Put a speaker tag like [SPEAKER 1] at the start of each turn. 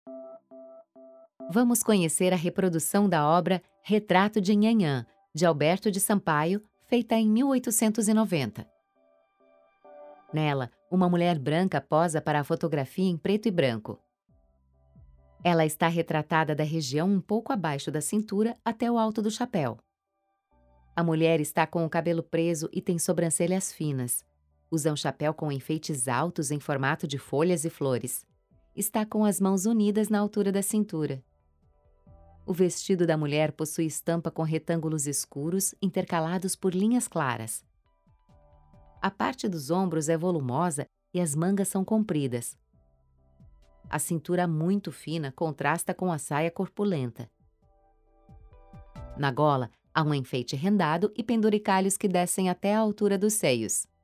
[SPEAKER 1] Vamos conhecer a reprodução da obra Retrato de Nhanhã, de Alberto de Sampaio, feita em 1890. Nela, uma mulher branca posa para a fotografia em preto e branco. Ela está retratada da região um pouco abaixo da cintura até o alto do chapéu. A mulher está com o cabelo preso e tem sobrancelhas finas. Usa um chapéu com enfeites altos em formato de folhas e flores. Está com as mãos unidas na altura da cintura. O vestido da mulher possui estampa com retângulos escuros intercalados por linhas claras. A parte dos ombros é volumosa e as mangas são compridas. A cintura muito fina contrasta com a saia corpulenta. Na gola, há um enfeite rendado e penduricalhos que descem até a altura dos seios.